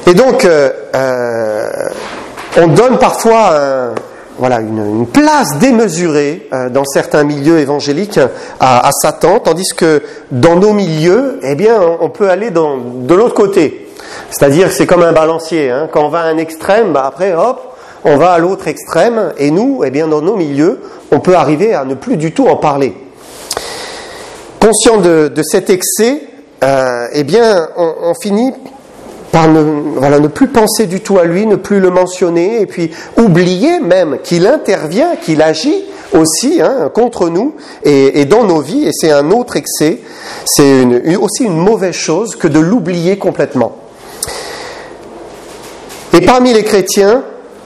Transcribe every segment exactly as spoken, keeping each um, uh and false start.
Et donc, euh, euh, on donne parfois un, voilà, une, une place démesurée euh, dans certains milieux évangéliques à, à Satan, tandis que dans nos milieux, eh bien, on peut aller dans, de l'autre côté. C'est-à-dire que c'est comme un balancier. Hein. Quand on va à un extrême, bah après, hop, on va à l'autre extrême. Et nous, eh bien, dans nos milieux, on peut arriver à ne plus du tout en parler. Conscient de, de cet excès, euh, eh bien, on, on finit par ne, voilà, ne plus penser du tout à lui, ne plus le mentionner, et puis oublier même qu'il intervient, qu'il agit aussi hein, contre nous et, et dans nos vies, et c'est un autre excès, c'est une, une, aussi une mauvaise chose que de l'oublier complètement. Et parmi les chrétiens,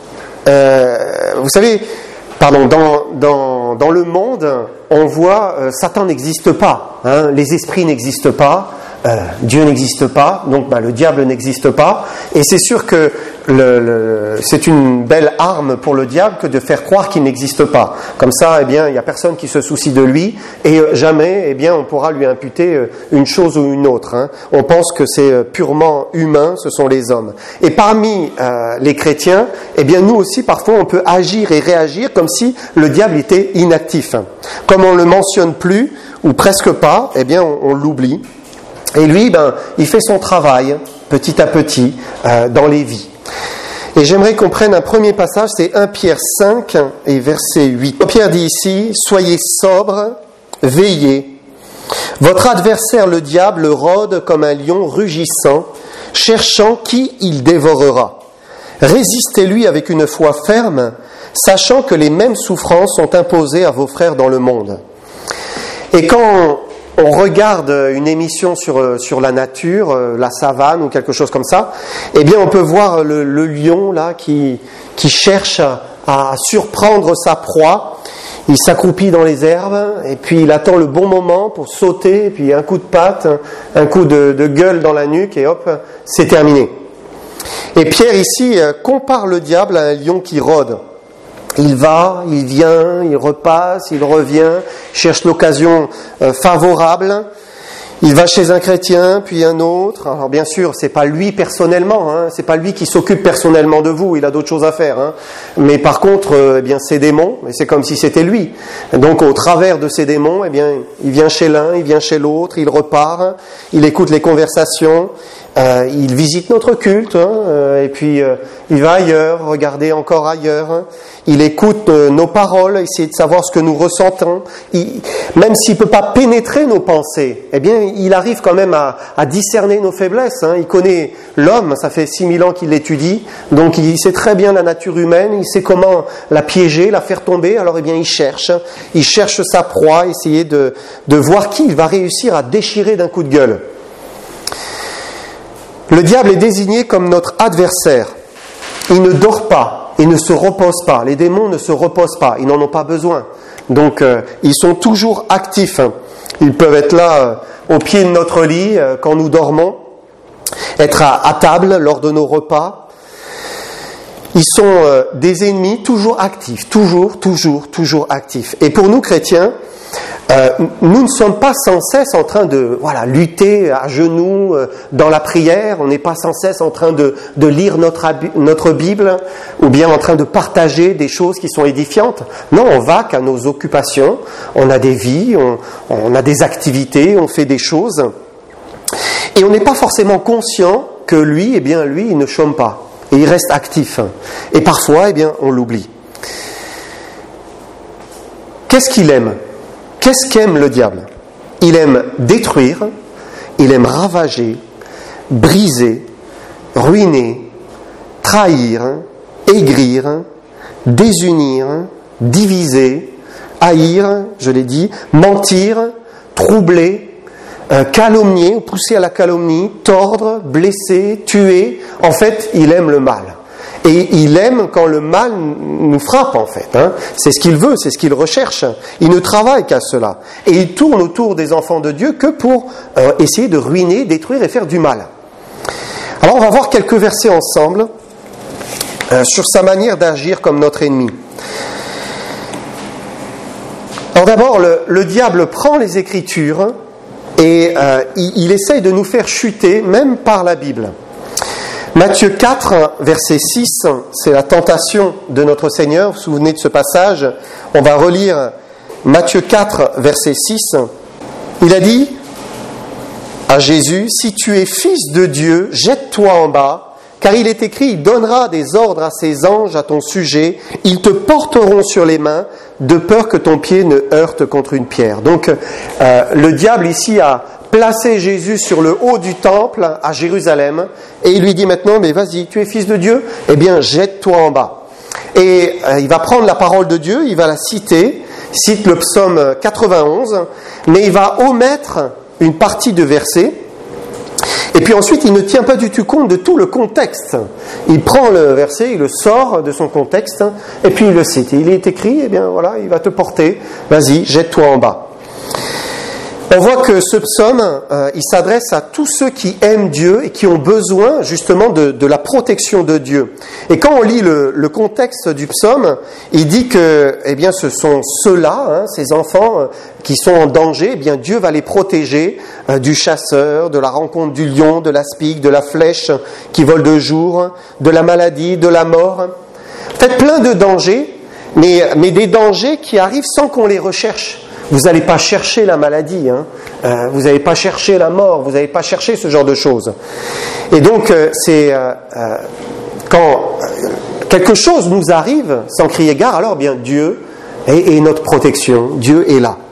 euh, vous savez, pardon, dans, dans, dans le monde, on voit euh, Satan n'existe pas, hein, les esprits n'existent pas, Euh, Dieu n'existe pas, donc bah, le diable n'existe pas, et c'est sûr que le, le, c'est une belle arme pour le diable que de faire croire qu'il n'existe pas. Comme ça, eh bien, il n'y a personne qui se soucie de lui, et euh, jamais, eh bien, on pourra lui imputer euh, une chose ou une autre. Hein. On pense que c'est euh, purement humain, ce sont les hommes. Et parmi euh, les chrétiens, eh bien, nous aussi, parfois, on peut agir et réagir comme si le diable était inactif. Comme on le mentionne plus ou presque pas, eh bien, on, on l'oublie. Et lui, ben, il fait son travail, petit à petit, euh, dans les vies. Et j'aimerais qu'on prenne un premier passage, c'est premier Pierre cinq et verset huit. Pierre dit ici, « Soyez sobres, veillez. Votre adversaire, le diable, rôde comme un lion rugissant, cherchant qui il dévorera. Résistez-lui avec une foi ferme, sachant que les mêmes souffrances sont imposées à vos frères dans le monde. » Et quand on regarde une émission sur, sur la nature, la savane ou quelque chose comme ça, eh bien on peut voir le, le lion là qui, qui cherche à, à surprendre sa proie. Il s'accroupit dans les herbes et puis il attend le bon moment pour sauter, et puis un coup de patte, un coup de, de gueule dans la nuque et hop, c'est terminé. Et Pierre ici compare le diable à un lion qui rôde. Il va, il vient, il repasse, il revient, cherche l'occasion euh, favorable. Il va chez un chrétien, puis un autre. Alors bien sûr, c'est pas lui personnellement, hein, c'est pas lui qui s'occupe personnellement de vous. Il a d'autres choses à faire. Hein. Mais par contre, euh, eh bien, ces démons, c'est comme si c'était lui. Donc, au travers de ces démons, eh bien, il vient chez l'un, il vient chez l'autre, il repart, il écoute les conversations. Euh, il visite notre culte, hein, euh, et puis euh, il va ailleurs, regarder encore ailleurs. Hein. Il écoute euh, nos paroles, essayer de savoir ce que nous ressentons. Il, même s'il ne peut pas pénétrer nos pensées, eh bien, il arrive quand même à, à discerner nos faiblesses. Hein. Il connaît l'homme, ça fait six mille ans qu'il l'étudie, donc il sait très bien la nature humaine, il sait comment la piéger, la faire tomber. Alors, eh bien, il cherche, hein. il cherche sa proie, essayer de, de voir qui il va réussir à déchirer d'un coup de gueule. Le diable est désigné comme notre adversaire. Il ne dort pas, il ne se repose pas. Les démons ne se reposent pas, ils n'en ont pas besoin. Donc, euh, ils sont toujours actifs. Ils peuvent être là euh, au pied de notre lit euh, quand nous dormons, être à, à table lors de nos repas. Ils sont euh, des ennemis toujours actifs, toujours, toujours, toujours actifs. Et pour nous, chrétiens, Euh, nous ne sommes pas sans cesse en train de voilà, lutter à genoux euh, dans la prière, on n'est pas sans cesse en train de, de lire notre, notre Bible ou bien en train de partager des choses qui sont édifiantes. Non, on va qu'à nos occupations, on a des vies, on, on a des activités, on fait des choses et on n'est pas forcément conscient que lui, eh bien, lui, il ne chôme pas et il reste actif. Et parfois, eh bien, on l'oublie. Qu'est-ce qu'il aime ? Qu'est-ce qu'aime le diable ? Il aime détruire, il aime ravager, briser, ruiner, trahir, aigrir, désunir, diviser, haïr, je l'ai dit, mentir, troubler, euh, calomnier, ou pousser à la calomnie, tordre, blesser, tuer. En fait, il aime le mal. Et il aime quand le mal nous frappe, en fait. Hein. C'est ce qu'il veut, c'est ce qu'il recherche. Il ne travaille qu'à cela. Et il tourne autour des enfants de Dieu que pour euh, essayer de ruiner, détruire et faire du mal. Alors, on va voir quelques versets ensemble euh, sur sa manière d'agir comme notre ennemi. Alors d'abord, le, le diable prend les Écritures et euh, il, il essaye de nous faire chuter, même par la Bible. Matthieu quatre, verset six, c'est la tentation de notre Seigneur. Vous vous souvenez de ce passage? On va relire Matthieu quatre, verset six. Il a dit à Jésus, « Si tu es fils de Dieu, jette-toi en bas, car il est écrit, il donnera des ordres à ses anges à ton sujet, ils te porteront sur les mains, de peur que ton pied ne heurte contre une pierre. » Donc, euh, le diable ici a placé Jésus sur le haut du temple à Jérusalem, et il lui dit maintenant, mais vas-y, tu es fils de Dieu, eh bien, jette-toi en bas. Et euh, il va prendre la parole de Dieu, il va la citer, il cite le psaume quatre-vingt-onze, mais il va omettre une partie de verset, et puis ensuite il ne tient pas du tout compte de tout le contexte. Il prend le verset, il le sort de son contexte, et puis il le cite. Il est écrit, eh bien voilà, il va te porter, vas-y, jette-toi en bas. On voit que ce psaume, euh, il s'adresse à tous ceux qui aiment Dieu et qui ont besoin justement de, de la protection de Dieu. Et quand on lit le, le contexte du psaume, il dit que, eh bien, ce sont ceux-là, hein, ces enfants euh, qui sont en danger, eh bien, Dieu va les protéger euh, du chasseur, de la rencontre du lion, de l'aspic, de la flèche qui vole de jour, de la maladie, de la mort. En fait, plein de dangers, mais, mais des dangers qui arrivent sans qu'on les recherche. Vous n'allez pas chercher la maladie, hein. euh, vous n'allez pas chercher la mort, vous n'allez pas chercher ce genre de choses. Et donc, euh, c'est euh, euh, quand euh, quelque chose nous arrive sans crier gare, alors bien Dieu est, est notre protection, Dieu est là.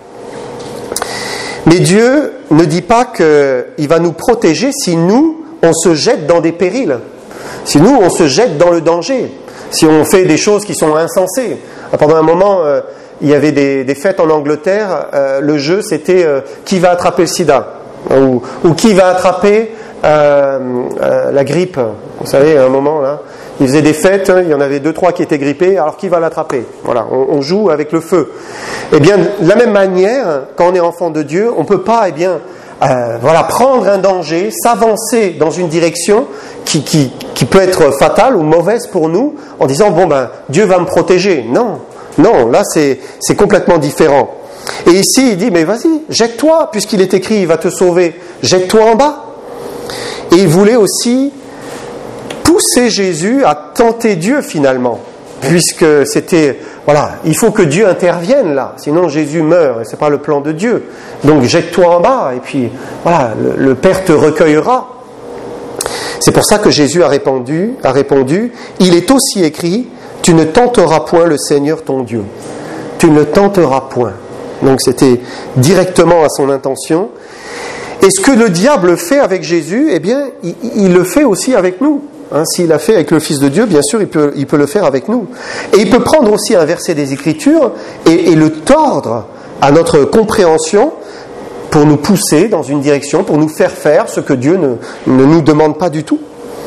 Mais Dieu ne dit pas qu'il va nous protéger si nous, on se jette dans des périls, si nous, on se jette dans le danger, si on fait des choses qui sont insensées. Pendant un moment... Euh, il y avait des, des fêtes en Angleterre, euh, le jeu c'était euh, qui va attraper le sida ou, ou qui va attraper euh, euh, la grippe. Vous savez, à un moment là, ils faisaient des fêtes, hein, il y en avait deux trois qui étaient grippés, alors qui va l'attraper? Voilà, on, on joue avec le feu. Eh bien, de la même manière, quand on est enfant de Dieu, on peut pas, eh bien, euh, voilà, prendre un danger, s'avancer dans une direction qui, qui, qui peut être fatale ou mauvaise pour nous, en disant bon ben Dieu va me protéger. Non. Non, là c'est, c'est complètement différent. Et ici il dit, mais vas-y, jette-toi, puisqu'il est écrit, il va te sauver, jette-toi en bas. Et il voulait aussi pousser Jésus à tenter Dieu finalement, puisque c'était, voilà, il faut que Dieu intervienne là, sinon Jésus meurt, et c'est pas le plan de Dieu. Donc jette-toi en bas, et puis voilà, le, le Père te recueillera. C'est pour ça que Jésus a répondu, a répondu, il est aussi écrit, tu ne tenteras point le Seigneur ton Dieu. Tu ne tenteras point. Donc c'était directement à son intention. Et ce que le diable fait avec Jésus, eh bien, il, il le fait aussi avec nous. Hein, s'il l'a fait avec le Fils de Dieu, bien sûr, il peut, il peut le faire avec nous. Et il peut prendre aussi un verset des Écritures et, et le tordre à notre compréhension pour nous pousser dans une direction, pour nous faire faire ce que Dieu ne, ne nous demande pas du tout.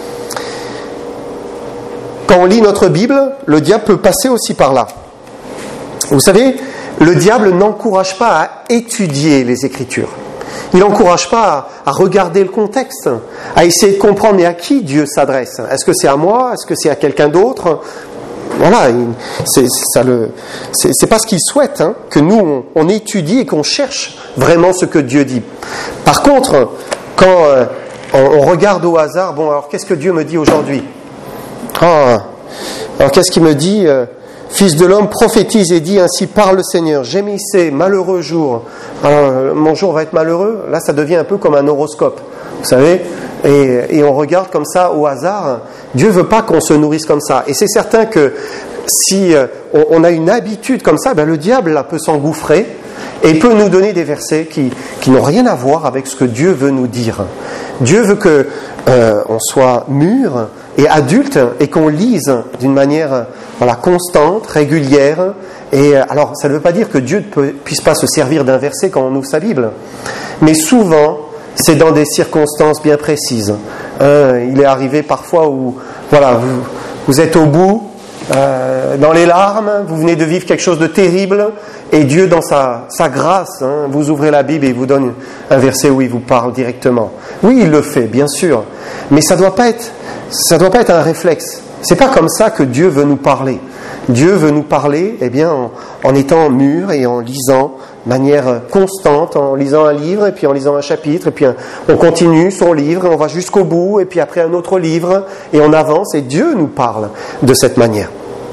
Quand on lit notre Bible, le diable peut passer aussi par là. Vous savez, le diable n'encourage pas à étudier les Écritures. Il n'encourage pas à, à regarder le contexte, à essayer de comprendre mais à qui Dieu s'adresse. Est-ce que c'est à moi? Est-ce que c'est à quelqu'un d'autre? Voilà, c'est, ça le, c'est, c'est pas ce qu'il souhaite, hein, que nous on, on étudie et qu'on cherche vraiment ce que Dieu dit. Par contre, quand euh, on, on regarde au hasard, bon alors qu'est-ce que Dieu me dit aujourd'hui? Ah, alors qu'est-ce qu'il me dit? euh, Fils de l'homme, prophétise et dit, ainsi parle le Seigneur, gémissez, malheureux jour. Alors, mon jour va être malheureux. Là, ça devient un peu comme un horoscope, vous savez, et, et on regarde comme ça au hasard. Dieu veut pas qu'on se nourrisse comme ça. Et c'est certain que si on, on a une habitude comme ça, ben le diable là, peut s'engouffrer et peut nous donner des versets qui, qui n'ont rien à voir avec ce que Dieu veut nous dire. Dieu veut que euh, on soit mûr et adulte et qu'on lise d'une manière voilà, constante, régulière. Et alors, ça ne veut pas dire que Dieu ne puisse pas se servir d'un verset quand on ouvre sa Bible, mais souvent, c'est dans des circonstances bien précises. Hein, il est arrivé parfois où, voilà, vous, vous êtes au bout, euh, dans les larmes, vous venez de vivre quelque chose de terrible, et Dieu, dans sa, sa grâce, hein, vous ouvrez la Bible et il vous donne un verset où il vous parle directement. Oui, il le fait, bien sûr, mais ça ne doit pas être, ça doit pas être un réflexe. C'est pas comme ça que Dieu veut nous parler. Dieu veut nous parler, eh bien, en, en étant mûr et en lisant de manière constante, en lisant un livre, et puis en lisant un chapitre, et puis on continue son livre, et on va jusqu'au bout, et puis après un autre livre, et on avance, et Dieu nous parle de cette manière.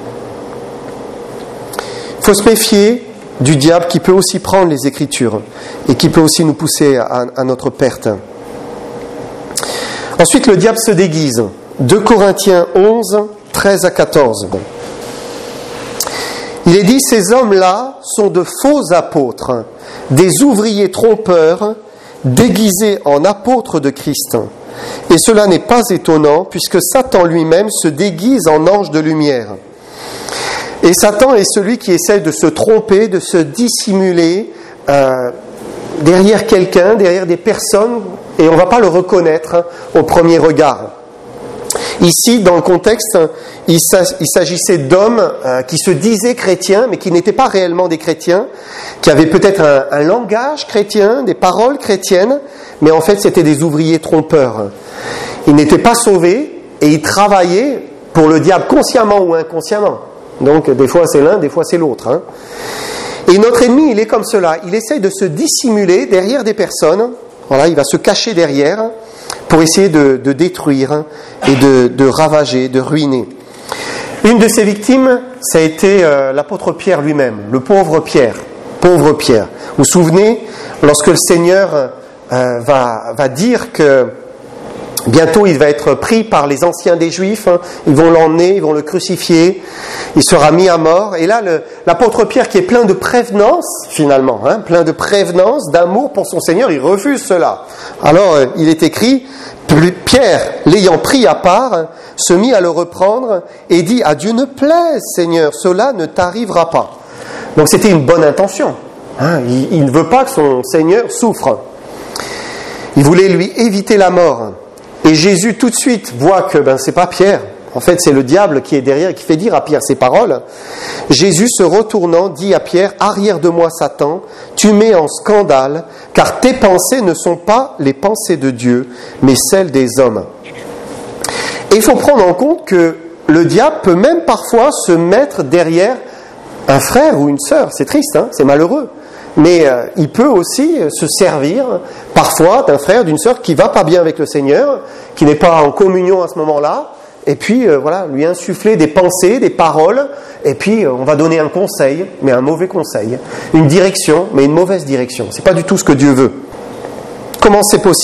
Il faut se méfier du diable qui peut aussi prendre les Écritures, et qui peut aussi nous pousser à, à notre perte. Ensuite, le diable se déguise. deux Corinthiens onze, treize à quatorze. Il est dit, ces hommes-là sont de faux apôtres, des ouvriers trompeurs, déguisés en apôtres de Christ. Et cela n'est pas étonnant, puisque Satan lui-même se déguise en ange de lumière. Et Satan est celui qui essaie de se tromper, de se dissimuler euh, derrière quelqu'un, derrière des personnes, et on ne va pas le reconnaître hein, au premier regard. Ici, dans le contexte, il s'agissait d'hommes euh, qui se disaient chrétiens, mais qui n'étaient pas réellement des chrétiens, qui avaient peut-être un, un langage chrétien, des paroles chrétiennes, mais en fait c'était des ouvriers trompeurs. Ils n'étaient pas sauvés et ils travaillaient pour le diable consciemment ou inconsciemment. Donc des fois c'est l'un, des fois c'est l'autre. Hein. Et notre ennemi, il est comme cela. Il essaye de se dissimuler derrière des personnes. Voilà, il va se cacher derrière pour essayer de, de détruire et de, de ravager, de ruiner. Une de ses victimes, ça a été euh, l'apôtre Pierre lui-même, le pauvre Pierre, pauvre Pierre. Vous vous souvenez, lorsque le Seigneur euh, va, va dire que bientôt il va être pris par les anciens des Juifs, hein, ils vont l'emmener, ils vont le crucifier, il sera mis à mort. Et là, le, l'apôtre Pierre, qui est plein de prévenance, finalement, hein, plein de prévenance, d'amour pour son Seigneur, il refuse cela. Alors, euh, il est écrit, Pierre, l'ayant pris à part, se mit à le reprendre et dit, « À Dieu ne plaise, Seigneur, cela ne t'arrivera pas. » Donc c'était une bonne intention. Hein, il, il ne veut pas que son Seigneur souffre. Il voulait lui éviter la mort. Et Jésus, tout de suite, voit que ben, c'est pas Pierre. En fait, c'est le diable qui est derrière et qui fait dire à Pierre ces paroles. Jésus, se retournant, dit à Pierre, « Arrière de moi, Satan, tu mets en scandale, car tes pensées ne sont pas les pensées de Dieu, mais celles des hommes. » Et il faut prendre en compte que le diable peut même parfois se mettre derrière un frère ou une sœur. C'est triste, hein, c'est malheureux. Mais euh, il peut aussi se servir parfois d'un frère, d'une sœur qui va pas bien avec le Seigneur, qui n'est pas en communion à ce moment-là, et puis euh, voilà, lui insuffler des pensées, des paroles, et puis euh, on va donner un conseil, mais un mauvais conseil, une direction, mais une mauvaise direction. C'est pas du tout ce que Dieu veut. Comment c'est possible ?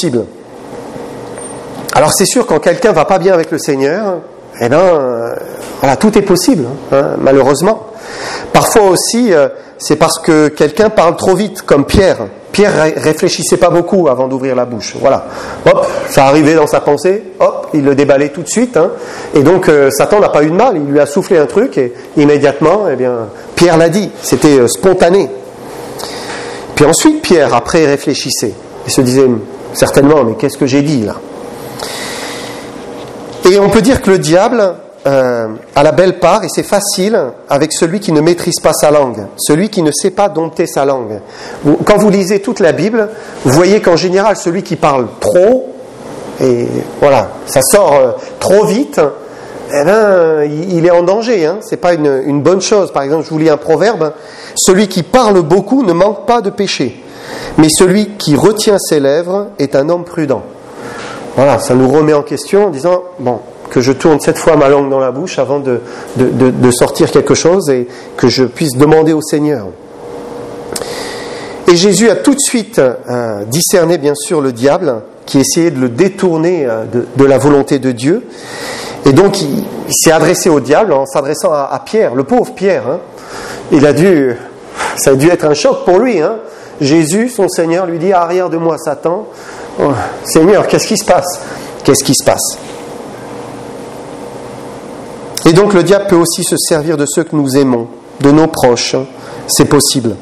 Alors c'est sûr, quand quelqu'un va pas bien avec le Seigneur, eh ben euh, voilà, tout est possible, hein, malheureusement. Parfois aussi, euh, c'est parce que quelqu'un parle trop vite, comme Pierre. Pierre réfléchissait pas beaucoup avant d'ouvrir la bouche. Voilà, hop, ça arrivait dans sa pensée, hop, il le déballait tout de suite. Hein. Et donc euh, Satan n'a pas eu de mal, il lui a soufflé un truc et immédiatement, eh bien, Pierre l'a dit. C'était euh, spontané. Puis ensuite, Pierre après réfléchissait et se disait certainement, mais qu'est-ce que j'ai dit là ? Et on peut dire que le diable euh, a la belle part, et c'est facile, avec celui qui ne maîtrise pas sa langue, celui qui ne sait pas dompter sa langue. Vous, quand vous lisez toute la Bible, vous voyez qu'en général, celui qui parle trop, et voilà, ça sort euh, trop vite, eh ben, il, il est en danger. Hein, c'est pas une, une bonne chose. Par exemple, je vous lis un proverbe, celui qui parle beaucoup ne manque pas de péché, mais celui qui retient ses lèvres est un homme prudent. Voilà, ça nous remet en question en disant, bon, que je tourne cette fois ma langue dans la bouche avant de, de, de, de sortir quelque chose et que je puisse demander au Seigneur. Et Jésus a tout de suite euh, discerné, bien sûr, le diable qui essayait de le détourner euh, de, de la volonté de Dieu. Et donc, il, il s'est adressé au diable en s'adressant à, à Pierre, le pauvre Pierre. Hein. Il a dû, ça a dû être un choc pour lui. Hein. Jésus, son Seigneur, lui dit, arrière de moi, Satan. Oh, Seigneur, qu'est-ce qui se passe ? Qu'est-ce qui se passe ? Et donc le diable peut aussi se servir de ceux que nous aimons, de nos proches. C'est possible.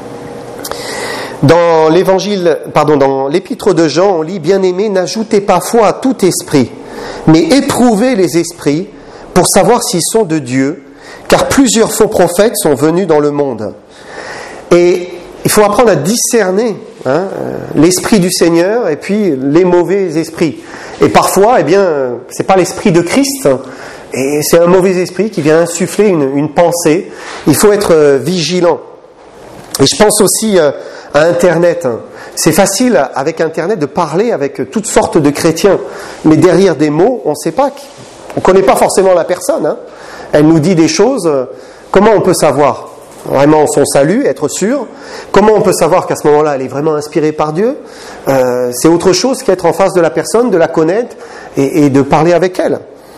Dans l'évangile, pardon, dans l'épître de Jean, on lit, bien-aimés, n'ajoutez pas foi à tout esprit, mais éprouvez les esprits pour savoir s'ils sont de Dieu, car plusieurs faux prophètes sont venus dans le monde. Et il faut apprendre à discerner hein, l'esprit du Seigneur et puis les mauvais esprits. Et parfois, eh bien, c'est pas l'esprit de Christ, et c'est un mauvais esprit qui vient insuffler une, une pensée. Il faut être vigilant. Et je pense aussi à Internet. C'est facile avec Internet de parler avec toutes sortes de chrétiens, mais derrière des mots, on ne sait pas, on ne connaît pas forcément la personne. Hein. Elle nous dit des choses, comment on peut savoir vraiment son salut, être sûr? Comment on peut savoir qu'à ce moment-là, elle est vraiment inspirée par Dieu? euh, C'est autre chose qu'être en face de la personne, de la connaître et, et de parler avec elle.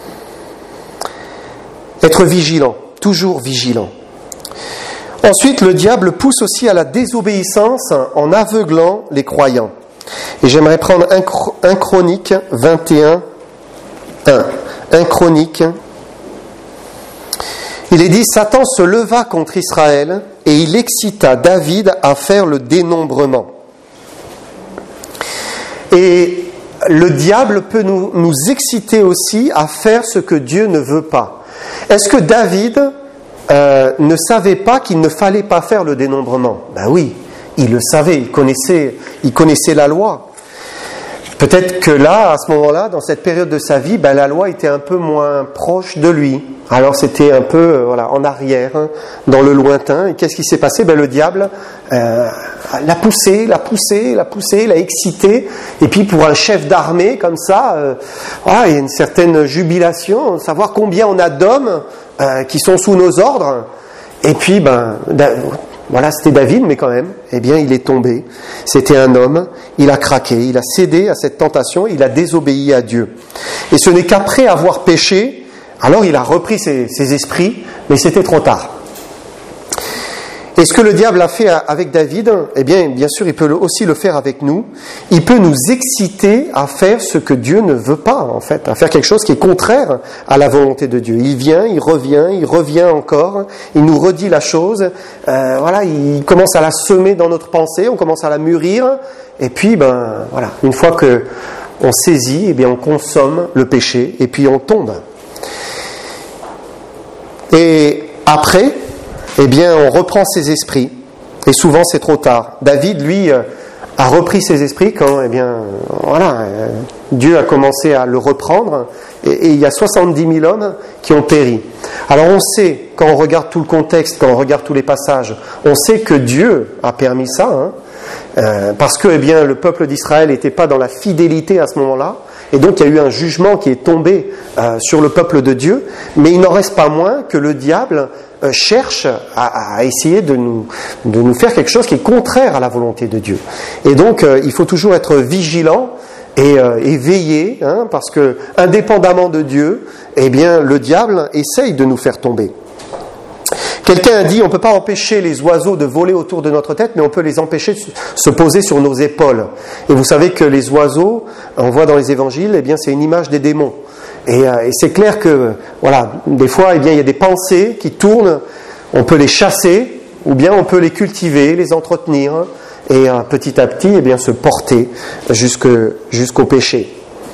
Être vigilant, toujours vigilant. Ensuite, le diable pousse aussi à la désobéissance en aveuglant les croyants. Et j'aimerais prendre un Chronique vingt et un, un. un Chronique. Il est dit, Satan se leva contre Israël et il excita David à faire le dénombrement. Et le diable peut nous, nous exciter aussi à faire ce que Dieu ne veut pas. Est-ce que David euh, ne savait pas qu'il ne fallait pas faire le dénombrement? Ben oui, il le savait, il connaissait, il connaissait la loi. Peut-être que là, à ce moment-là, dans cette période de sa vie, ben, la loi était un peu moins proche de lui. Alors c'était un peu euh, voilà, en arrière, hein, dans le lointain. Et qu'est-ce qui s'est passé? Ben, le diable euh, l'a poussé, l'a poussé, l'a poussé, l'a excité. Et puis pour un chef d'armée comme ça, euh, voilà, il y a une certaine jubilation, savoir combien on a d'hommes euh, qui sont sous nos ordres. Et puis, ben, voilà, c'était David, mais quand même, eh bien, il est tombé. C'était un homme, il a craqué, il a cédé à cette tentation, il a désobéi à Dieu. Et ce n'est qu'après avoir péché, alors il a repris ses, ses esprits, mais c'était trop tard. Et ce que le diable a fait avec David, eh bien, bien sûr, il peut aussi le faire avec nous. Il peut nous exciter à faire ce que Dieu ne veut pas, en fait, à faire quelque chose qui est contraire à la volonté de Dieu. Il vient, il revient, il revient encore, il nous redit la chose, euh, voilà, il commence à la semer dans notre pensée, on commence à la mûrir, et puis, ben, voilà, une fois que on saisit, eh bien, on consomme le péché, et puis on tombe. Et après, eh bien, on reprend ses esprits, et souvent c'est trop tard. David, lui, a repris ses esprits quand, eh bien, voilà, Dieu a commencé à le reprendre, et, et il y a soixante-dix mille hommes qui ont péri. Alors on sait, quand on regarde tout le contexte, quand on regarde tous les passages, on sait que Dieu a permis ça, hein, euh, parce que, eh bien, le peuple d'Israël n'était pas dans la fidélité à ce moment-là, et donc il y a eu un jugement qui est tombé euh, sur le peuple de Dieu, mais il n'en reste pas moins que le diable euh, cherche à, à essayer de nous, de nous faire quelque chose qui est contraire à la volonté de Dieu. Et donc euh, il faut toujours être vigilant et, euh, et veiller, hein, parce que indépendamment de Dieu, eh bien le diable essaye de nous faire tomber. Quelqu'un a dit, on ne peut pas empêcher les oiseaux de voler autour de notre tête, mais on peut les empêcher de se poser sur nos épaules. Et vous savez que les oiseaux, on voit dans les évangiles, eh bien, c'est une image des démons. Et, euh, et c'est clair que, voilà, des fois, eh bien, il y a des pensées qui tournent, on peut les chasser, ou bien on peut les cultiver, les entretenir, et euh, petit à petit, eh bien, se porter jusque, jusqu'au péché.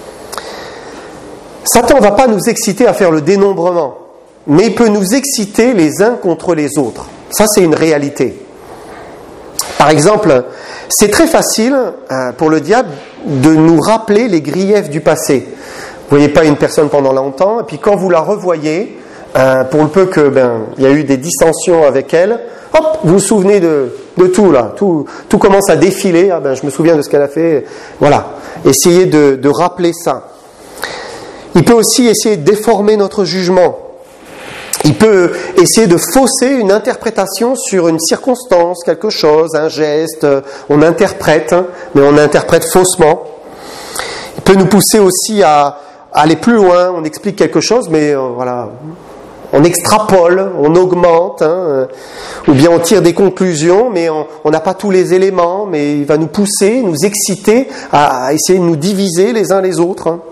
Satan ne va pas nous exciter à faire le dénombrement, mais il peut nous exciter les uns contre les autres. Ça, c'est une réalité. Par exemple, c'est très facile euh, pour le diable de nous rappeler les griefs du passé. Vous ne voyez pas une personne pendant longtemps, et puis quand vous la revoyez, euh, pour le peu que ben il y a eu des dissensions avec elle, hop, vous vous souvenez de, de tout là, tout, tout commence à défiler. Ah ben je me souviens de ce qu'elle a fait. Voilà, essayez de, de rappeler ça. Il peut aussi essayer de déformer notre jugement. Il peut essayer de fausser une interprétation sur une circonstance, quelque chose, un geste. On interprète, mais on interprète faussement. Il peut nous pousser aussi à aller plus loin. On explique quelque chose, mais euh, voilà, on extrapole, on augmente, hein, ou bien on tire des conclusions, mais on n'a pas tous les éléments. Mais il va nous pousser, nous exciter à, à essayer de nous diviser les uns les autres. Hein.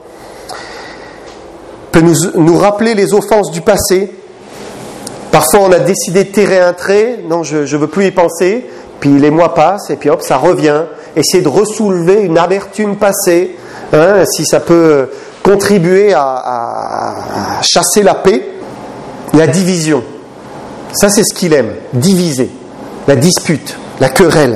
Il peut nous, nous rappeler les offenses du passé. Parfois, on a décidé de tirer un trait, non, je ne veux plus y penser, puis les mois passent, et puis hop, ça revient. Essayer de ressoulever une amertume passée, hein, si ça peut contribuer à, à, à chasser la paix. La division, ça c'est ce qu'il aime, diviser, la dispute, la querelle,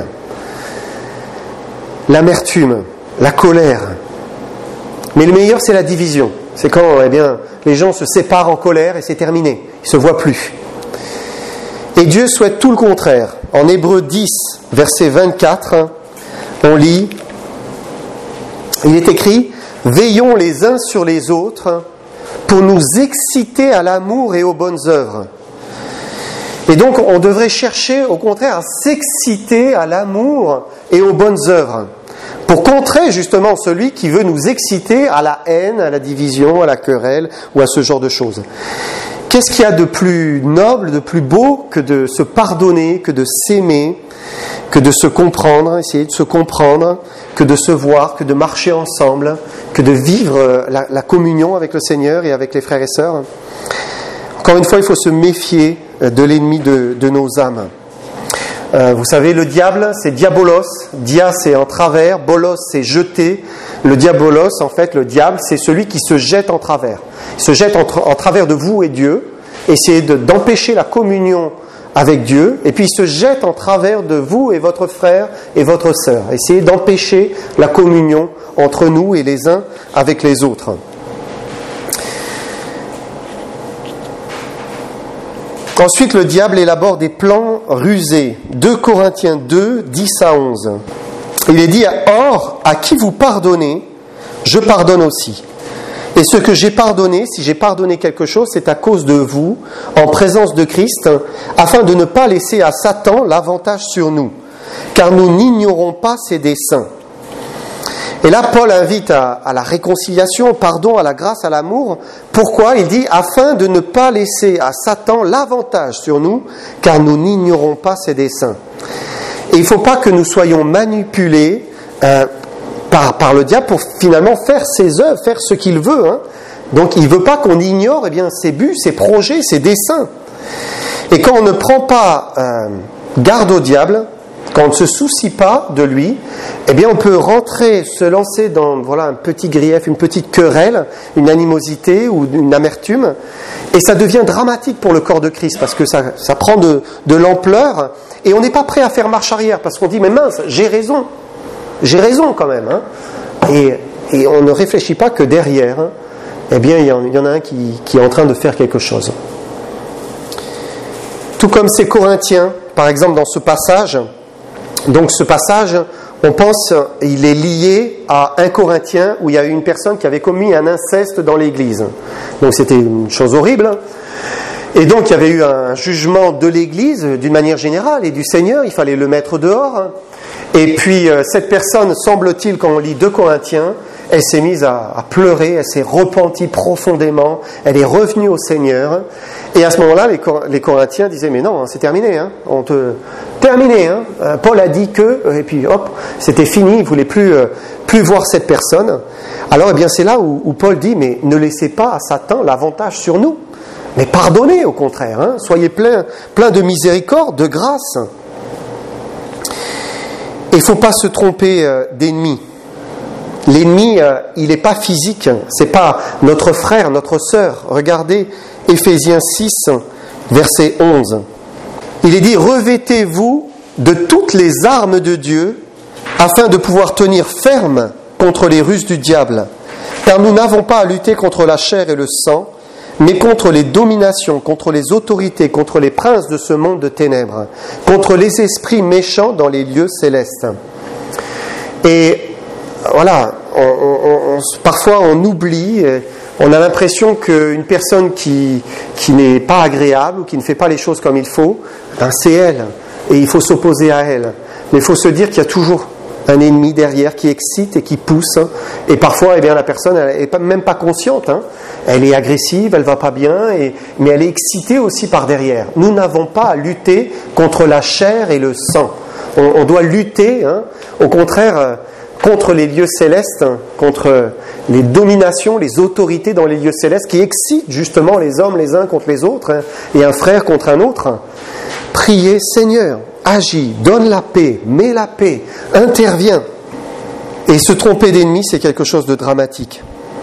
l'amertume, la colère. Mais le meilleur, c'est la division. C'est quand, eh bien, les gens se séparent en colère et c'est terminé, ils ne se voient plus. Et Dieu souhaite tout le contraire. En Hébreux dix, verset vingt-quatre, on lit, il est écrit « Veillons les uns sur les autres pour nous exciter à l'amour et aux bonnes œuvres. » Et donc, on devrait chercher, au contraire, à s'exciter à l'amour et aux bonnes œuvres, pour contrer justement celui qui veut nous exciter à la haine, à la division, à la querelle ou à ce genre de choses. Qu'est-ce qu'il y a de plus noble, de plus beau que de se pardonner, que de s'aimer, que de se comprendre, essayer de se comprendre, que de se voir, que de marcher ensemble, que de vivre la, la communion avec le Seigneur et avec les frères et sœurs. Encore une fois, il faut se méfier de l'ennemi de, de nos âmes. Euh, vous savez, le diable, c'est diabolos. Dia, c'est en travers. Bolos, c'est jeter. Le diabolos, en fait, le diable, c'est celui qui se jette en travers. Il se jette en, tra- en travers de vous et Dieu, essayer de, d'empêcher la communion avec Dieu, et puis il se jette en travers de vous et votre frère et votre sœur. Essayez d'empêcher la communion entre nous et les uns avec les autres. Ensuite, le diable élabore des plans rusés. deux Corinthiens deux, dix à onze. Il est dit « Or, à qui vous pardonnez, je pardonne aussi. Et ce que j'ai pardonné, si j'ai pardonné quelque chose, c'est à cause de vous, en présence de Christ, afin de ne pas laisser à Satan l'avantage sur nous, car nous n'ignorons pas ses desseins. » Et là, Paul invite à, à la réconciliation, au pardon, à la grâce, à l'amour. Pourquoi ? Il dit « Afin de ne pas laisser à Satan l'avantage sur nous, car nous n'ignorons pas ses desseins. » Et il ne faut pas que nous soyons manipulés euh, par, par le diable pour finalement faire ses œuvres, faire ce qu'il veut. Hein. Donc il ne veut pas qu'on ignore eh bien, ses buts, ses projets, ses desseins. Et quand on ne prend pas euh, garde au diable, quand on ne se soucie pas de lui, eh bien on peut rentrer, se lancer dans voilà, un petit grief, une petite querelle, une animosité ou une amertume, et ça devient dramatique pour le corps de Christ, parce que ça, ça prend de, de l'ampleur, et on n'est pas prêt à faire marche arrière, parce qu'on dit, mais mince, j'ai raison, j'ai raison quand même. Hein. Et, et on ne réfléchit pas que derrière, hein, eh bien il y, en, il y en a un qui, qui est en train de faire quelque chose. Tout comme ces Corinthiens, par exemple dans ce passage. Donc ce passage, on pense, il est lié à un Corinthien où il y a eu une personne qui avait commis un inceste dans l'église. Donc c'était une chose horrible. Et donc il y avait eu un jugement de l'église d'une manière générale et du Seigneur, il fallait le mettre dehors. Et puis cette personne, semble-t-il, quand on lit deux Corinthiens, elle s'est mise à, à pleurer, elle s'est repentie profondément, elle est revenue au Seigneur. Et à ce moment-là, les, Cor- les Corinthiens disaient, mais non, c'est terminé, hein, on te... terminé, hein. Paul a dit que, et puis hop, c'était fini, il ne voulait plus, euh, plus voir cette personne. Alors, eh bien, c'est là où, où Paul dit, mais ne laissez pas à Satan l'avantage sur nous, mais pardonnez au contraire, hein, soyez pleins plein de miséricorde, de grâce. Il ne faut pas se tromper euh, d'ennemi. L'ennemi, euh, il n'est pas physique, c'est pas notre frère, notre sœur. Regardez Éphésiens six, verset onze. Il est dit « Revêtez-vous de toutes les armes de Dieu, afin de pouvoir tenir ferme contre les ruses du diable. Car nous n'avons pas à lutter contre la chair et le sang, mais contre les dominations, contre les autorités, contre les princes de ce monde de ténèbres, contre les esprits méchants dans les lieux célestes. » Et voilà, on, on, on, parfois on oublie, on a l'impression qu'une personne qui, qui n'est pas agréable ou qui ne fait pas les choses comme il faut, ben c'est elle, et il faut s'opposer à elle. Mais il faut se dire qu'il y a toujours un ennemi derrière qui excite et qui pousse, et parfois eh bien, la personne n'est même pas consciente, hein. Elle est agressive, elle ne va pas bien, et, mais elle est excitée aussi par derrière. Nous n'avons pas à lutter contre la chair et le sang. On, on doit lutter, hein, au contraire, contre les lieux célestes, contre les dominations, les autorités dans les lieux célestes qui excitent justement les hommes les uns contre les autres, hein, et un frère contre un autre. Priez, Seigneur, agis, donne la paix, mets la paix, interviens. Et se tromper d'ennemi, c'est quelque chose de dramatique.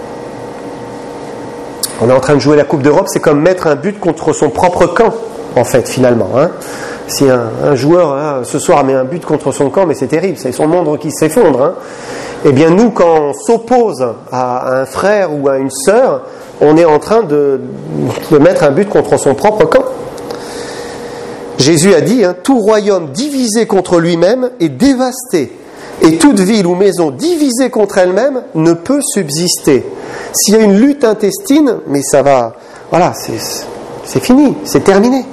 On est en train de jouer la Coupe d'Europe, c'est comme mettre un but contre son propre camp, en fait, finalement. Hein. Si un, un joueur, hein, ce soir, met un but contre son camp, mais c'est terrible, c'est son monde qui s'effondre. Hein. Eh bien, nous, quand on s'oppose à un frère ou à une sœur, on est en train de, de mettre un but contre son propre camp. Jésus a dit, hein, tout royaume divisé contre lui-même est dévasté, et toute ville ou maison divisée contre elle-même ne peut subsister. S'il y a une lutte intestine, mais ça va, voilà, c'est, c'est fini, c'est terminé.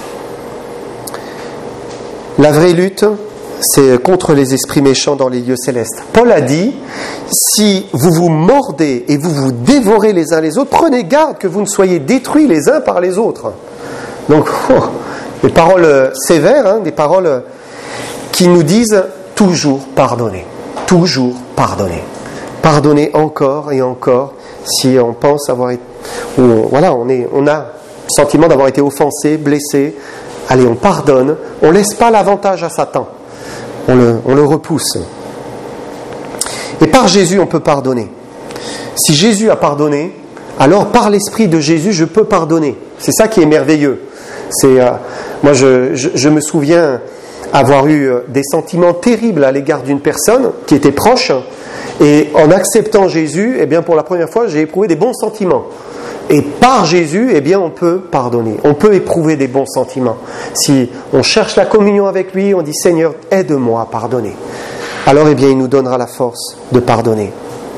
La vraie lutte, c'est contre les esprits méchants dans les lieux célestes. Paul a dit, si vous vous mordez et vous vous dévorez les uns les autres, prenez garde que vous ne soyez détruits les uns par les autres. Donc, oh, des paroles sévères, hein, des paroles qui nous disent toujours pardonner, toujours pardonner. Pardonner encore et encore si on pense avoir été, ou voilà, on, est, on a le sentiment d'avoir été offensé, blessé. Allez, on pardonne, on ne laisse pas l'avantage à Satan. On le, on le repousse. Et par Jésus, on peut pardonner. Si Jésus a pardonné, alors par l'Esprit de Jésus, je peux pardonner. C'est ça qui est merveilleux. C'est, euh, moi, je, je, je me souviens avoir eu des sentiments terribles à l'égard d'une personne qui était proche. Et en acceptant Jésus, eh bien, pour la première fois, j'ai éprouvé des bons sentiments. Et par Jésus, eh bien, on peut pardonner. On peut éprouver des bons sentiments. Si on cherche la communion avec lui, on dit « Seigneur, aide-moi à pardonner ». Alors, eh bien, il nous donnera la force de pardonner.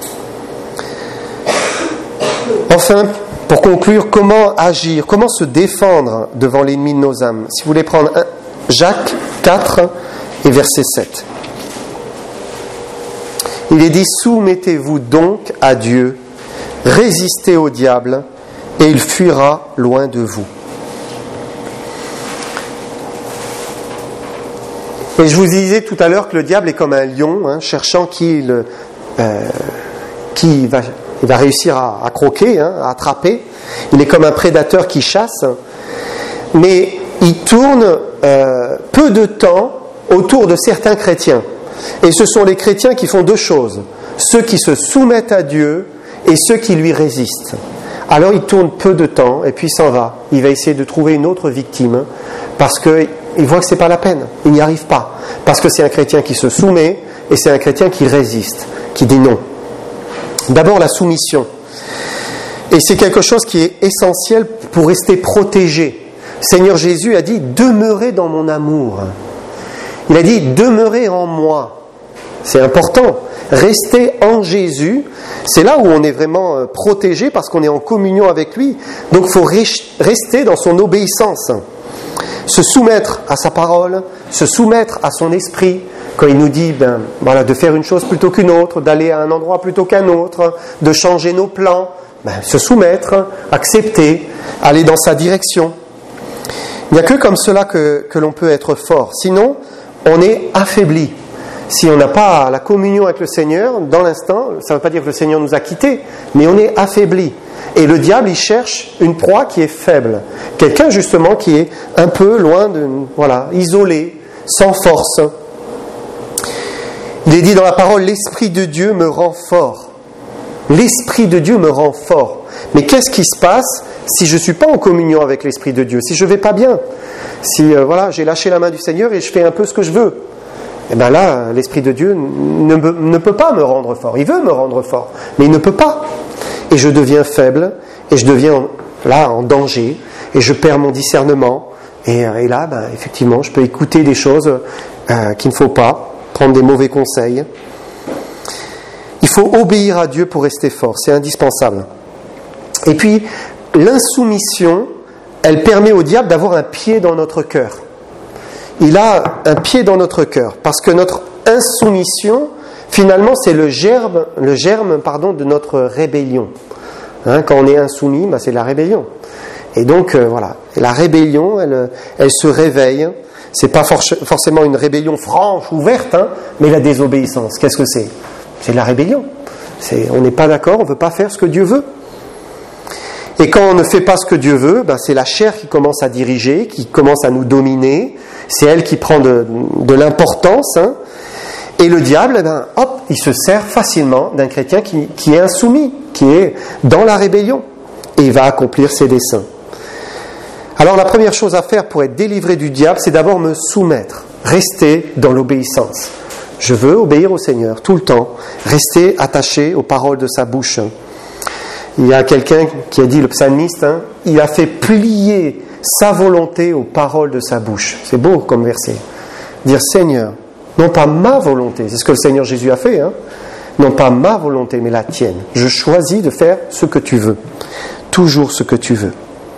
Enfin, pour conclure, comment agir, comment se défendre devant l'ennemi de nos âmes ? Si vous voulez prendre un, Jacques quatre et verset sept. Il est dit « Soumettez-vous donc à Dieu, résistez au diable, et il fuira loin de vous. » Et je vous disais tout à l'heure que le diable est comme un lion, hein, cherchant qui, le, euh, qui va, il va réussir à, à croquer, hein, à attraper. Il est comme un prédateur qui chasse, mais il tourne euh, peu de temps autour de certains chrétiens. Et ce sont les chrétiens qui font deux choses. Ceux qui se soumettent à Dieu et ceux qui lui résistent. Alors il tourne peu de temps et puis il s'en va. Il va essayer de trouver une autre victime parce qu'il voit que ce n'est pas la peine. Il n'y arrive pas. Parce que c'est un chrétien qui se soumet et c'est un chrétien qui résiste, qui dit non. D'abord la soumission. Et c'est quelque chose qui est essentiel pour rester protégé. Seigneur Jésus a dit « Demeurez dans mon amour ». Il a dit « Demeurez en moi ». C'est important. Rester en Jésus, c'est là où on est vraiment protégé parce qu'on est en communion avec lui. Donc il faut rester dans son obéissance. Se soumettre à sa parole, se soumettre à son esprit. Quand il nous dit ben, voilà, de faire une chose plutôt qu'une autre, d'aller à un endroit plutôt qu'un autre, de changer nos plans, ben, se soumettre, accepter, aller dans sa direction. Il n'y a que comme cela que, que l'on peut être fort. Sinon, on est affaibli. Si on n'a pas la communion avec le Seigneur, dans l'instant, ça ne veut pas dire que le Seigneur nous a quittés, mais on est affaibli. Et le diable, il cherche une proie qui est faible. Quelqu'un, justement, qui est un peu loin, de, voilà, isolé, sans force. Il est dit dans la parole, l'Esprit de Dieu me rend fort. L'Esprit de Dieu me rend fort. Mais qu'est-ce qui se passe si je ne suis pas en communion avec l'Esprit de Dieu ? Si je ne vais pas bien ? Si euh, voilà, j'ai lâché la main du Seigneur et je fais un peu ce que je veux ? Et bien là, l'Esprit de Dieu ne, ne peut pas me rendre fort. Il veut me rendre fort, mais il ne peut pas. Et je deviens faible, et je deviens là en danger, et je perds mon discernement. Et, et là, ben, effectivement, je peux écouter des choses euh, qu'il ne faut pas, prendre des mauvais conseils. Il faut obéir à Dieu pour rester fort, c'est indispensable. Et puis, l'insoumission, elle permet au diable d'avoir un pied dans notre cœur. Il a un pied dans notre cœur, parce que notre insoumission, finalement, c'est le germe, le germe pardon, de notre rébellion. Hein, quand on est insoumis, ben, c'est la rébellion. Et donc, euh, voilà, la rébellion, elle, elle se réveille. C'est pas for- forcément une rébellion franche, ouverte, hein, mais la désobéissance, qu'est-ce que c'est ? C'est de la rébellion. C'est, on n'est pas d'accord, on ne veut pas faire ce que Dieu veut. Et quand on ne fait pas ce que Dieu veut, ben c'est la chair qui commence à diriger, qui commence à nous dominer. C'est elle qui prend de, de l'importance. Hein. Et le diable, ben, hop, il se sert facilement d'un chrétien qui, qui est insoumis, qui est dans la rébellion. Et il va accomplir ses desseins. Alors la première chose à faire pour être délivré du diable, c'est d'abord me soumettre, rester dans l'obéissance. Je veux obéir au Seigneur tout le temps, rester attaché aux paroles de sa bouche. Il y a quelqu'un qui a dit, le psalmiste, hein, il a fait plier sa volonté aux paroles de sa bouche. C'est beau comme verset. Dire Seigneur, non pas ma volonté, c'est ce que le Seigneur Jésus a fait, hein, non pas ma volonté, mais la tienne. Je choisis de faire ce que tu veux. Toujours ce que tu veux.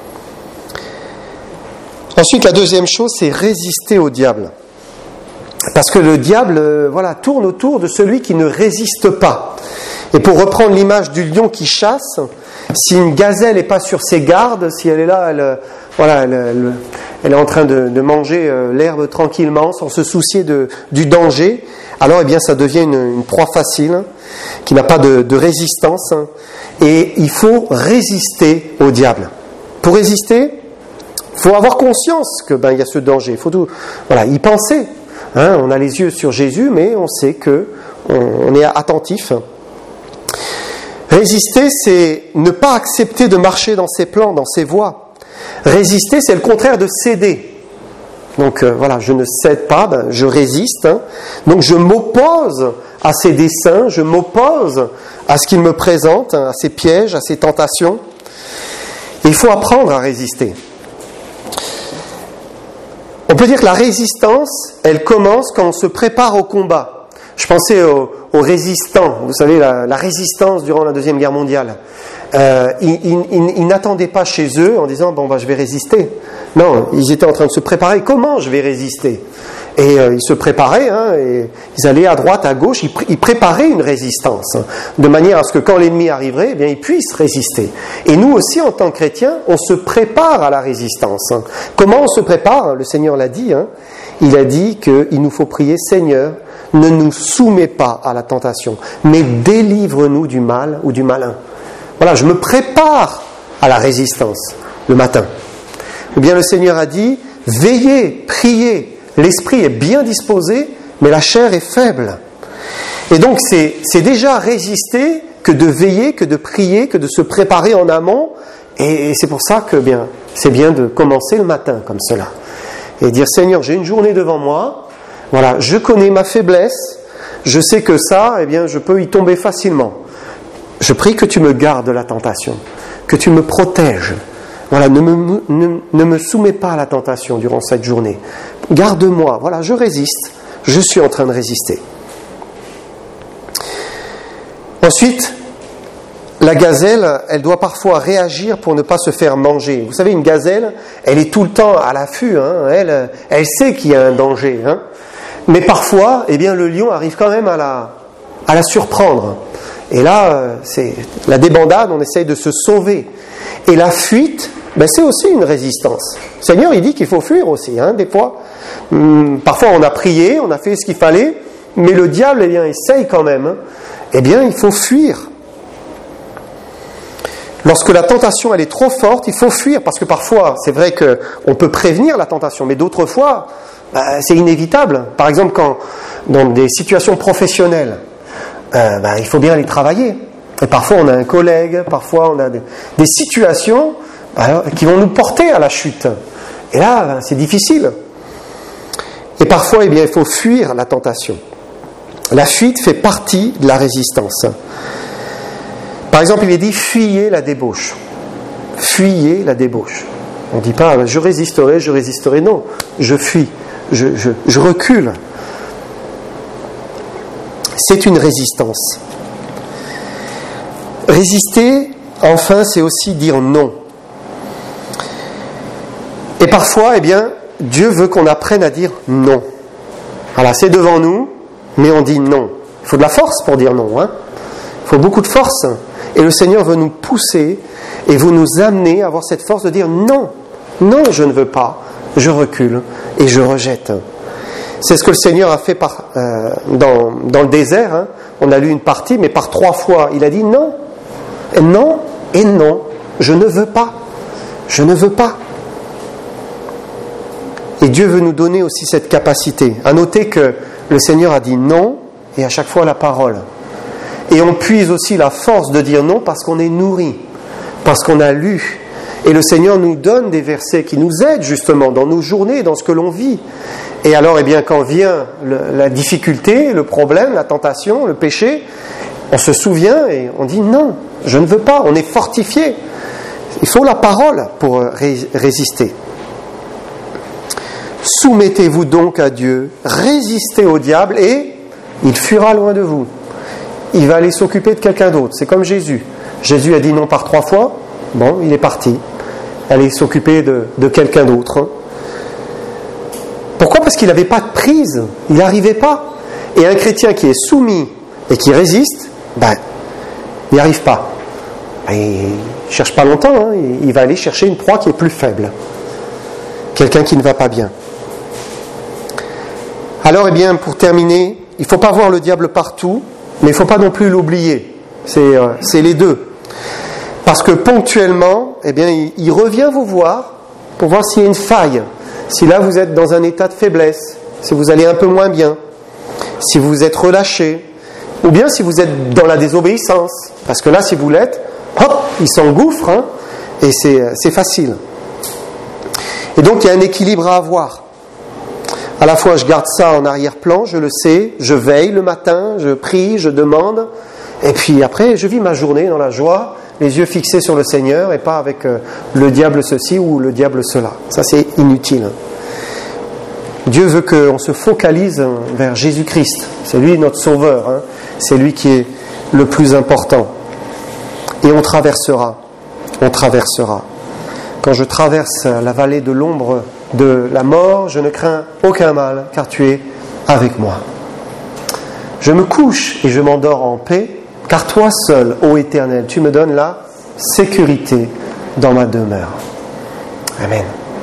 Ensuite, la deuxième chose, c'est résister au diable. Parce que le diable, euh, voilà, tourne autour de celui qui ne résiste pas. Et pour reprendre l'image du lion qui chasse, si une gazelle n'est pas sur ses gardes, si elle est là, elle, voilà, elle, elle, elle est en train de, de manger euh, l'herbe tranquillement, sans se soucier de, du danger, alors eh bien ça devient une, une proie facile, hein, qui n'a pas de, de résistance. Hein, et il faut résister au diable. Pour résister, il faut avoir conscience que ben il y a ce danger. Il faut tout, voilà, y penser. Hein, on a les yeux sur Jésus, mais on sait que on, on est attentif. Résister, c'est ne pas accepter de marcher dans ses plans, dans ses voies. Résister, c'est le contraire de céder. Donc euh, voilà, je ne cède pas, ben, je résiste. Hein. Donc je m'oppose à ses desseins, je m'oppose à ce qu'il me présente, hein, à ses pièges, à ses tentations. Et il faut apprendre à résister. On peut dire que la résistance, elle commence quand on se prépare au combat. Je pensais aux, aux résistants, vous savez, la, la résistance durant la Deuxième Guerre mondiale. Euh, ils, ils, ils, ils n'attendaient pas chez eux en disant « bon, bah, je vais résister ». Non, ils étaient en train de se préparer. Comment je vais résister ? Et euh, ils se préparaient, hein, et ils allaient à droite, à gauche, ils, pr- ils préparaient une résistance, hein, de manière à ce que quand l'ennemi arriverait, eh bien, ils puissent résister. Et nous aussi, en tant que chrétiens, on se prépare à la résistance. Hein. Comment on se prépare ? Le Seigneur l'a dit, hein, il a dit qu'il nous faut prier « Seigneur, ne nous soumets pas à la tentation, mais délivre-nous du mal ou du malin. » Voilà, je me prépare à la résistance le matin. Ou bien le Seigneur a dit « Veillez, priez, l'esprit est bien disposé, mais la chair est faible. » Et donc c'est, c'est déjà résister que de veiller, que de prier, que de se préparer en amont. Et, et c'est pour ça que bien, c'est bien de commencer le matin comme cela. Et dire « Seigneur, j'ai une journée devant moi. Voilà, je connais ma faiblesse. Je sais que ça, eh bien, je peux y tomber facilement. Je prie que tu me gardes de la tentation, que tu me protèges. Voilà, ne me, ne, ne me soumets pas à la tentation durant cette journée. Garde-moi. Voilà, je résiste. Je suis en train de résister. » Ensuite, la gazelle, elle doit parfois réagir pour ne pas se faire manger. Vous savez, une gazelle, elle est tout le temps à l'affût. Hein, elle, elle sait qu'il y a un danger. Hein, mais parfois, eh bien, le lion arrive quand même à la, à la surprendre. Et là, c'est la débandade, on essaye de se sauver. Et la fuite, ben, c'est aussi une résistance. Le Seigneur, il dit qu'il faut fuir aussi, hein, des fois. Hum, parfois, on a prié, on a fait ce qu'il fallait, mais le diable, eh bien, essaye quand même. Hein. Eh bien, il faut fuir. Lorsque la tentation, elle est trop forte, il faut fuir, parce que parfois, c'est vrai qu'on peut prévenir la tentation, mais d'autres fois, ben, c'est inévitable. Par exemple, quand, dans des situations professionnelles, Euh, ben, il faut bien aller travailler. Et parfois on a un collègue, parfois on a des, des situations ben, qui vont nous porter à la chute. Et là, ben, c'est difficile. Et parfois, eh bien, il faut fuir la tentation. La fuite fait partie de la résistance. Par exemple, il est dit « fuyez la débauche ». Fuyez la débauche. On ne dit pas « je résisterai, je résisterai ». Non, je fuis, je, je, je recule. C'est une résistance. Résister, enfin, c'est aussi dire non. Et parfois, eh bien, Dieu veut qu'on apprenne à dire non. Voilà, c'est devant nous, mais on dit non. Il faut de la force pour dire non. Hein. Il faut beaucoup de force. Et le Seigneur veut nous pousser et veut nous amener à avoir cette force de dire non. Non, je ne veux pas. Je recule et je rejette. C'est ce que le Seigneur a fait par, euh, dans, dans le désert. Hein. On a lu une partie, mais par trois fois, il a dit non, et non, et non, je ne veux pas, je ne veux pas. Et Dieu veut nous donner aussi cette capacité. À noter que le Seigneur a dit non, et à chaque fois la parole. Et on puise aussi la force de dire non parce qu'on est nourri, parce qu'on a lu. Et le Seigneur nous donne des versets qui nous aident justement dans nos journées, dans ce que l'on vit. Et alors, eh bien, quand vient le, la difficulté, le problème, la tentation, le péché, on se souvient et on dit non, Je ne veux pas, on est fortifié. Il faut la parole pour ré- résister. Soumettez-vous donc à Dieu, résistez au diable et il fuira loin de vous. Il va aller s'occuper de quelqu'un d'autre. C'est comme Jésus. Jésus a dit non par trois fois. Bon, il est parti. Aller s'occuper de, de quelqu'un d'autre. Pourquoi ? Parce qu'il n'avait pas de prise. Il n'arrivait pas. Et un chrétien qui est soumis et qui résiste, ben, il n'y arrive pas. Ben, il ne cherche pas longtemps. Hein. Il va aller chercher une proie qui est plus faible. Quelqu'un qui ne va pas bien. Alors, eh bien, pour terminer, il ne faut pas voir le diable partout, mais il ne faut pas non plus l'oublier. C'est, euh, c'est les deux. Parce que ponctuellement, eh bien, il, il revient vous voir pour voir s'il y a une faille. Si là, vous êtes dans un état de faiblesse, si vous allez un peu moins bien, si vous êtes relâché, ou bien si vous êtes dans la désobéissance. Parce que là, si vous l'êtes, hop, il s'engouffre, hein, et c'est, c'est facile. Et donc, il y a un équilibre à avoir. À la fois, je garde ça en arrière-plan, je le sais, je veille le matin, je prie, je demande, et puis après, je vis ma journée dans la joie, les yeux fixés sur le Seigneur, et pas avec euh, le diable ceci ou le diable cela. Ça, c'est inutile. Dieu veut qu'on se focalise vers Jésus-Christ. C'est lui notre sauveur, hein. C'est lui qui est le plus important. Et on traversera, on traversera. Quand je traverse la vallée de l'ombre de la mort, je ne crains aucun mal, car tu es avec moi. Je me couche et je m'endors en paix, car toi seul, ô Éternel, tu me donnes la sécurité dans ma demeure. Amen.